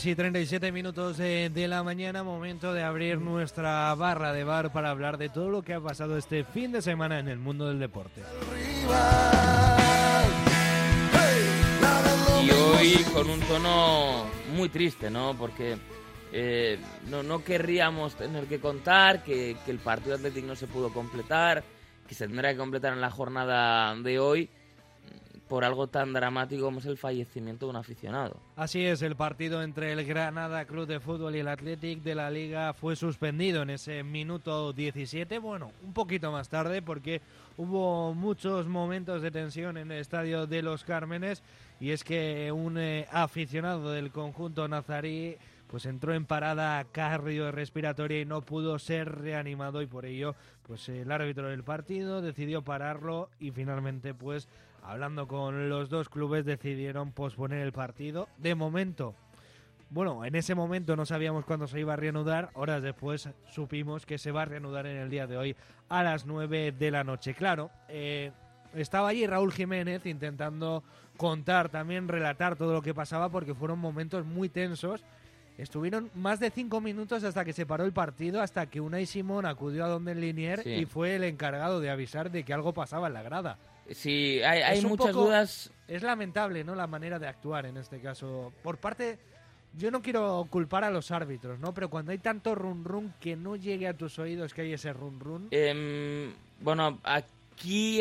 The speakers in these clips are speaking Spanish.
6:37 de la mañana, momento de abrir nuestra barra de bar para hablar de todo lo que ha pasado este fin de semana en el mundo del deporte. Y hoy con un tono muy triste, ¿no? Porque no querríamos tener que contar que el partido de Athletic no se pudo completar, que se tendrá que completar en la jornada de hoy, por algo tan dramático como es el fallecimiento de un aficionado. Así es, el partido entre el Granada Club de Fútbol y el Athletic de la Liga fue suspendido en ese minuto 17, bueno, un poquito más tarde, porque hubo muchos momentos de tensión en el estadio de Los Cármenes, y es que un aficionado del conjunto nazarí pues entró en parada cardiorrespiratoria y no pudo ser reanimado, y por ello pues el árbitro del partido decidió pararlo y finalmente pues hablando con los dos clubes decidieron posponer el partido. De momento, bueno, en ese momento no sabíamos cuándo se iba a reanudar, horas después supimos que se va a reanudar en el día de hoy a las 9 de la noche. Claro, estaba allí Raúl Jiménez intentando contar, también relatar todo lo que pasaba, porque fueron momentos muy tensos. Estuvieron más de 5 minutos hasta que se paró el partido, hasta que Unai Simón acudió a donde el Linier y fue el encargado de avisar de que algo pasaba en la grada. Sí, hay muchas dudas. Es lamentable, ¿no?, la manera de actuar en este caso. Por parte, yo no quiero culpar a los árbitros, ¿no? Pero cuando hay tanto run-run, que no llegue a tus oídos que hay ese run-run. Bueno, aquí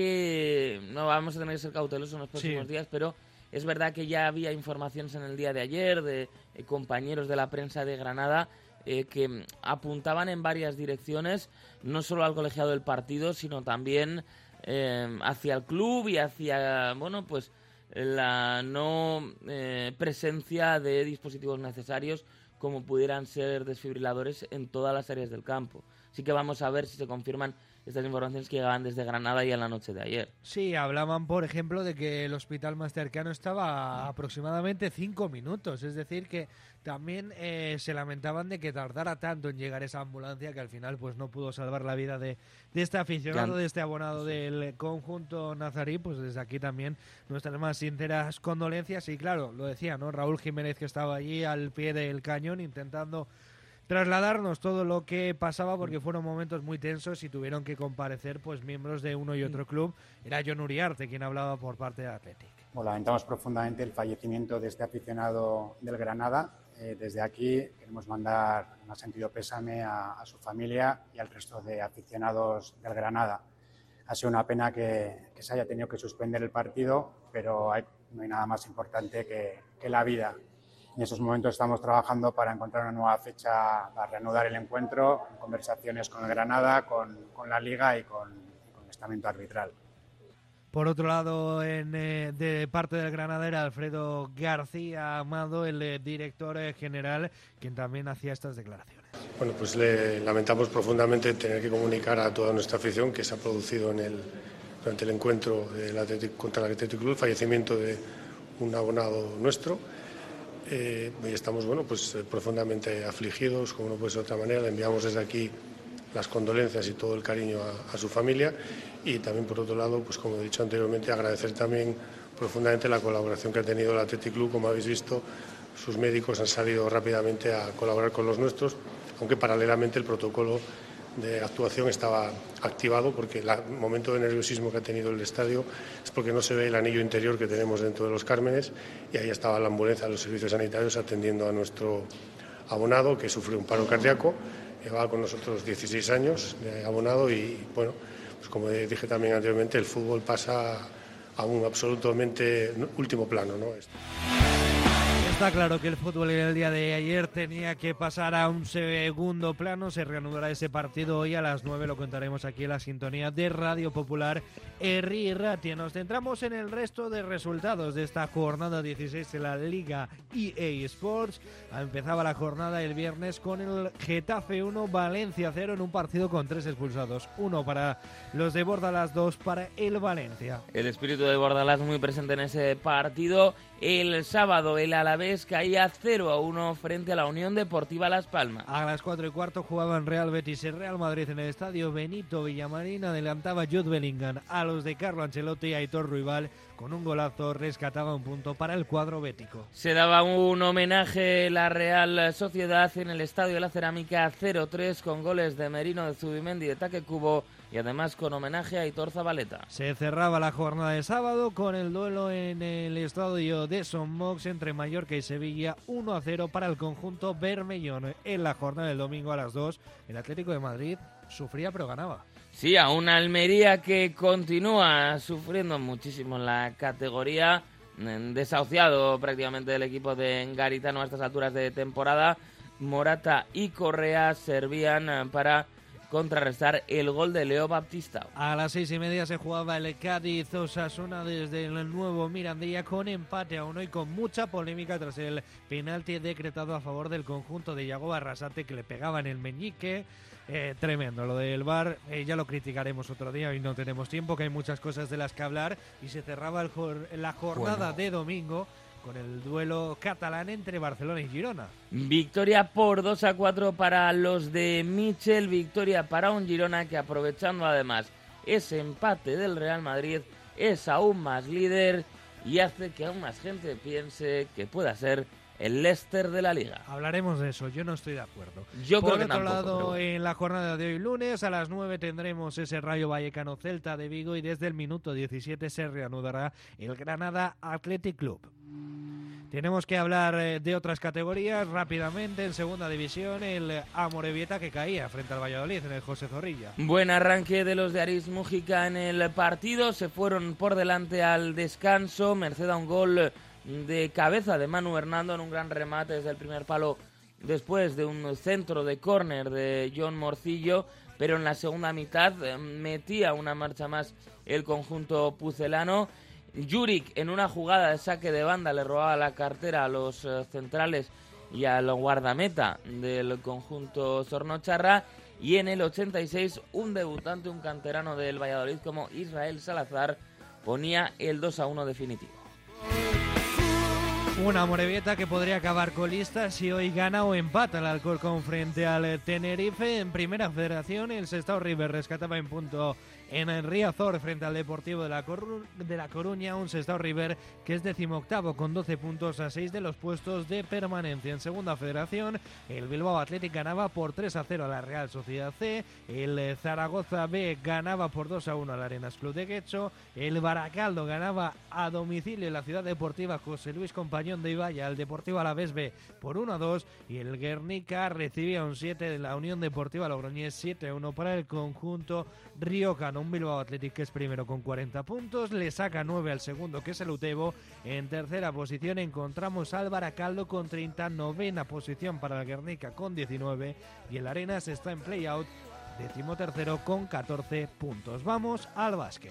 no vamos a tener que ser cautelosos en los próximos días, pero es verdad que ya había informaciones en el día de ayer de compañeros de la prensa de Granada que apuntaban en varias direcciones, no solo al colegiado del partido, sino también hacia el club y hacia, bueno, pues la no presencia de dispositivos necesarios como pudieran ser desfibriladores en todas las áreas del campo. Así que vamos a ver si se confirman estas informaciones que llegaban desde Granada ya en la noche de ayer. Sí, hablaban, por ejemplo, de que el hospital más cercano estaba a aproximadamente 5 minutos. Es decir, que también se lamentaban de que tardara tanto en llegar esa ambulancia, que al final pues no pudo salvar la vida de este aficionado, de este abonado del conjunto nazarí. Pues desde aquí también nuestras más sinceras condolencias. Y claro, lo decía, ¿no?, Raúl Jiménez, que estaba allí al pie del cañón intentando trasladarnos todo lo que pasaba, porque fueron momentos muy tensos y tuvieron que comparecer pues miembros de uno y otro club. Era Jon Uriarte quien hablaba por parte de Athletic. Bueno, lamentamos profundamente el fallecimiento de este aficionado del Granada. Desde aquí queremos mandar un sentido pésame a su familia y al resto de aficionados del Granada. Ha sido una pena que se haya tenido que suspender el partido, pero no hay nada más importante que la vida. En esos momentos estamos trabajando para encontrar una nueva fecha para reanudar el encuentro, en conversaciones con el Granada, con la Liga y con el estamento arbitral. Por otro lado, de parte del Granada era Alfredo García Amado, el director general, quien también hacía estas declaraciones. Bueno, pues le lamentamos profundamente tener que comunicar a toda nuestra afición que se ha producido durante el encuentro del Athletic contra el Athletic Club el fallecimiento de un abonado nuestro. Y estamos profundamente afligidos, como no puede ser de otra manera. Le enviamos desde aquí las condolencias y todo el cariño a su familia, y también, por otro lado, pues como he dicho anteriormente, agradecer también profundamente la colaboración que ha tenido el Athletic Club. Como habéis visto, sus médicos han salido rápidamente a colaborar con los nuestros, aunque paralelamente el protocolo de actuación estaba activado, porque el momento de nerviosismo que ha tenido el estadio es porque no se ve el anillo interior que tenemos dentro de los Cármenes, y ahí estaba la ambulancia de los servicios sanitarios atendiendo a nuestro abonado, que sufrió un paro cardíaco. Llevaba con nosotros 16 años de abonado y, bueno, pues como dije también anteriormente, el fútbol pasa a un absolutamente último plano, ¿no? Está claro que el fútbol en el día de ayer tenía que pasar a un segundo plano. Se reanudará ese partido hoy a las 9, lo contaremos aquí en la sintonía de Radio Popular Herri Ratia. Nos centramos en el resto de resultados de esta jornada 16 de la Liga EA Sports. Empezaba la jornada el viernes con el Getafe 1, Valencia 0, en un partido con 3 expulsados. 1 para los de Bordalás, 2 para el Valencia. El espíritu de Bordalás muy presente en ese partido. El sábado el Alavés Alavés caía 0-1 frente a la Unión Deportiva Las Palmas. A las 4:15 jugaban Real Betis y Real Madrid en el estadio Benito Villamarín. Adelantaba Jude Bellingham a los de Carlo Ancelotti y Aitor Ruibal. Con un golazo rescataba un punto para el cuadro bético. Se daba un homenaje la Real Sociedad en el Estadio de la Cerámica 0-3 con goles de Merino, de Zubimendi, de Taque Cubo y además con homenaje a Aitor Zabaleta. Se cerraba la jornada de sábado con el duelo en el estadio de Son Mox entre Mallorca y Sevilla, 1-0 para el conjunto bermellón. En la jornada del domingo a las 2, el Atlético de Madrid sufría pero ganaba. Sí, a una Almería que continúa sufriendo muchísimo en la categoría, desahuciado prácticamente del equipo de Garitano a estas alturas de temporada. Morata y Correa servían para contrarrestar el gol de Leo Baptista. A las 6:30 se jugaba el Cádiz-Osasuna desde el nuevo Mirandilla con empate a 1 y con mucha polémica tras el penalti decretado a favor del conjunto de Yago Arrasate, que le pegaba en el meñique. Tremendo lo del VAR, ya lo criticaremos otro día y no tenemos tiempo, que hay muchas cosas de las que hablar. Y se cerraba la jornada de domingo con el duelo catalán entre Barcelona y Girona. Victoria por 2-4 para los de Michel, victoria para un Girona que, aprovechando además ese empate del Real Madrid, es aún más líder y hace que aún más gente piense que pueda ser el Leicester de la Liga. Hablaremos de eso, yo no estoy de acuerdo. Yo Por creo que otro tampoco, lado, pero... en la jornada de hoy lunes a las 9 tendremos ese Rayo Vallecano Celta de Vigo y desde el minuto 17 se reanudará el Granada Athletic Club. Tenemos que hablar de otras categorías rápidamente. En segunda división, el Amorebieta que caía frente al Valladolid en el José Zorrilla. Buen arranque de los de Aris Mújica en el partido. Se fueron por delante al descanso, merced a un gol de cabeza de Manu Hernando en un gran remate desde el primer palo después de un centro de córner de John Morcillo, pero en la segunda mitad metía una marcha más el conjunto pucelano. Juric, en una jugada de saque de banda, le robaba la cartera a los centrales y al guardameta del conjunto sornocharra, y en el 86 un debutante, un canterano del Valladolid como Israel Salazar, ponía el 2-1 definitivo. Una Amorebieta que podría acabar colista si hoy gana o empata el Alcorcón frente al Tenerife. En Primera Federación, el Sestao River rescataba en punto en el Riazor frente al Deportivo de la Coruña, un Sestao River que es 18º con 12 puntos a 6 de los puestos de permanencia. En Segunda Federación, el Bilbao Athletic ganaba por 3-0 a la Real Sociedad C, el Zaragoza B ganaba por 2-1 al Arenas Club de Guecho, el Baracaldo ganaba a domicilio en la Ciudad Deportiva José Luis Compañón de Ibaya al Deportivo Alavés B por 1-2, y el Guernica recibía un 7 de la Unión Deportiva Logroñés, 7-1 para el conjunto riojano. Un Bilbao Athletic que es primero con 40 puntos, le saca 9 al segundo, que es el Utebo. En tercera posición encontramos al Baracaldo con 30, novena posición para el Guernica con 19, y el Arenas está en play-out, 13º con 14 puntos. Vamos al básquet.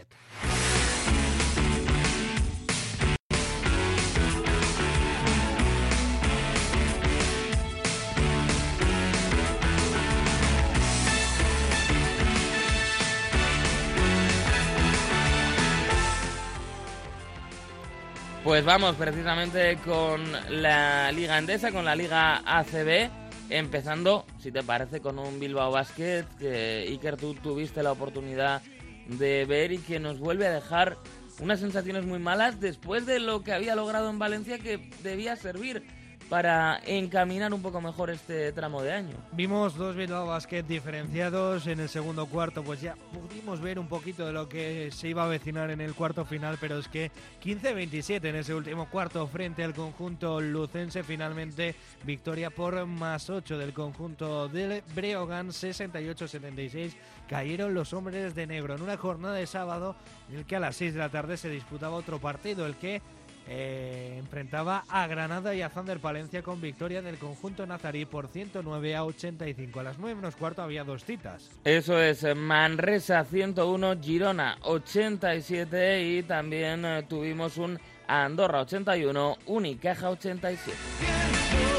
Pues vamos precisamente con la Liga Endesa, con la Liga ACB, empezando, si te parece, con un Bilbao Basket que, Iker, tú tuviste la oportunidad de ver y que nos vuelve a dejar unas sensaciones muy malas después de lo que había logrado en Valencia, que debía servir para encaminar un poco mejor este tramo de año. Vimos dos Bilbao Basket diferenciados. En el segundo cuarto pues ya pudimos ver un poquito de lo que se iba a avecinar en el cuarto final, pero es que 15-27 en ese último cuarto frente al conjunto lucense. Finalmente victoria por +8 del conjunto del Breogán, 68-76. Cayeron los hombres de negro en una jornada de sábado en el que a las 6 de la tarde se disputaba otro partido, el que enfrentaba a Granada y a Thunder Palencia, con victoria del conjunto nazarí por 109-85. A las 9:15 había dos citas. Eso es, Manresa 101, Girona 87, y también tuvimos un Andorra 81, Unicaja 87.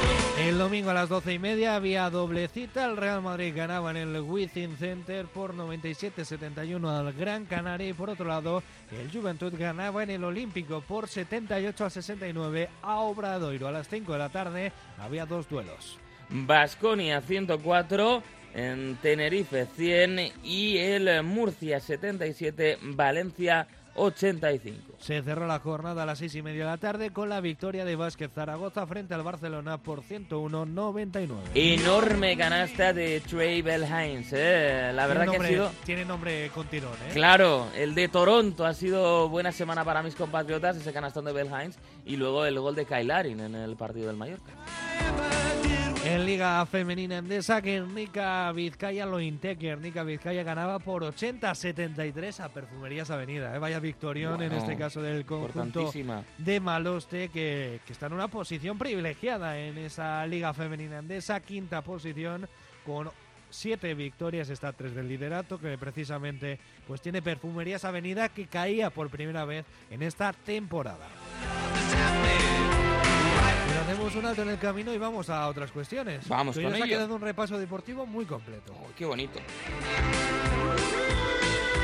El domingo a las 12:30 había doble cita. El Real Madrid ganaba en el Wizzing Center por 97-71 al Gran Canaria y por otro lado el Juventud ganaba en el Olímpico por 78-69 a Obradoiro. A las 5 de la tarde había dos duelos. Baskonia 104, en Tenerife 100 y el Murcia 77, Valencia 85. Se cerró la jornada a las 6:30 de la tarde con la victoria de Vázquez Zaragoza frente al Barcelona por 101-99. Enorme canasta de Trey Bell-Hines, La verdad que ha sido... Tiene nombre con tirón, Claro, el de Toronto ha sido buena semana para mis compatriotas, ese canastón de Bell-Hines, y luego el gol de Kyle Larin en el partido del Mallorca. En Liga Femenina Endesa, Guernica Vizcaya Lointec. Guernica Vizcaya ganaba por 80-73 a Perfumerías Avenida. Vaya victorión, en este caso del conjunto de Maloste, que está en una posición privilegiada en esa Liga Femenina Endesa. Quinta posición con 7 victorias, está a 3 del liderato, que precisamente pues tiene Perfumerías Avenida, que caía por primera vez en esta temporada. Pero hacemos un alto en el camino y vamos a otras cuestiones. Vamos con ello. Nos ha quedado un repaso deportivo muy completo. Oh, qué bonito.